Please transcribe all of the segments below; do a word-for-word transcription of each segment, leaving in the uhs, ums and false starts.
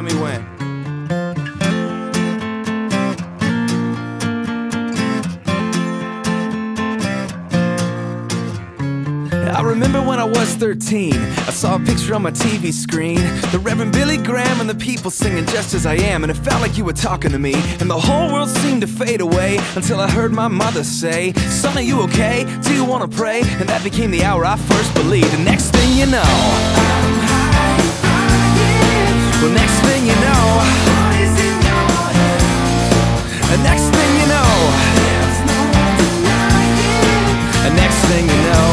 me when. I remember when I was thirteen, I saw a picture on my T V screen, the Reverend Billy Graham and the people singing Just As I Am, and it felt like you were talking to me, and the whole world seemed to fade away, until I heard my mother say, "Son, are you okay? Do you want to pray?" And that became the hour I first believed. And next thing you know, I'm high, high, well, next thing you know, what is in your head? And next thing you know, there's no denying. And next thing you know,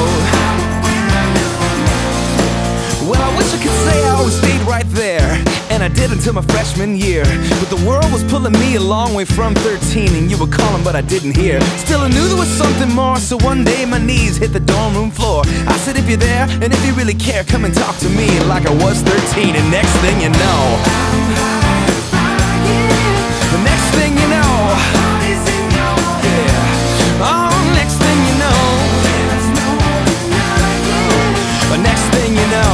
well, I wish I could say I always stayed right there, and I did until my freshman year. But the world was pulling me a long way from thirteen, and you were calling but I didn't hear. Still I knew there was something more, so one day my knees hit the dorm room floor. I said, if you're there, and if you really care, come and talk to me like I was thirteen. And next thing you know, I'm high, high, the next thing you know, yeah, oh, next thing you know, there's no denying. But next thing you know,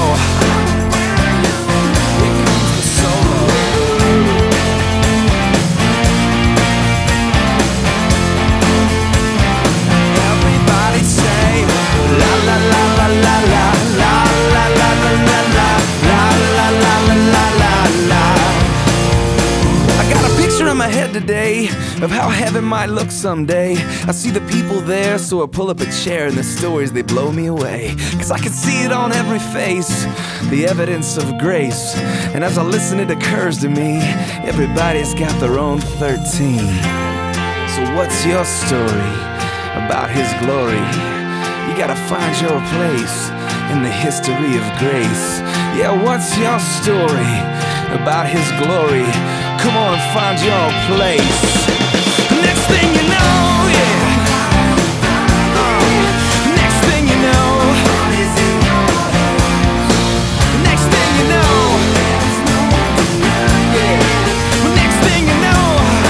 in my head today of how heaven might look someday. I see the people there, so I pull up a chair, and the stories, they blow me away. Cause I can see it on every face, the evidence of grace. And as I listen, it occurs to me, everybody's got their own thirteen. So what's your story about His glory? You gotta find your place in the history of grace. Yeah, what's your story about His glory? Come on and find your place. Next thing you know, yeah, uh, next thing you know, next thing you know, yeah, next thing you know,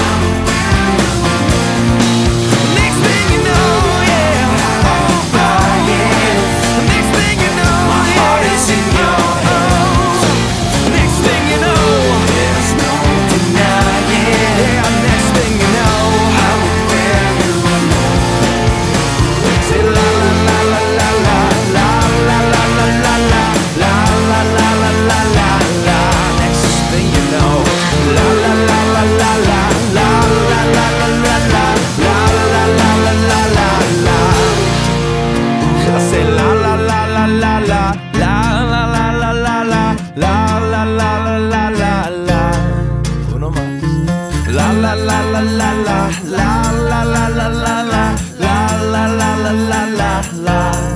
next thing you know, yeah, oh, oh, yeah, next thing you know, my heart is in your hands. Next thing you know, there's no yeah, next thing you know, I will wear you alone. Say la la la la la la la la la la la la la la la la la la. Next thing you know, la la la la la la la la la la la la la la la la la la. I say la la la la la la la la la la la la la la la la la la. Uno más. La la la la la la la la la la la la la la la la la la la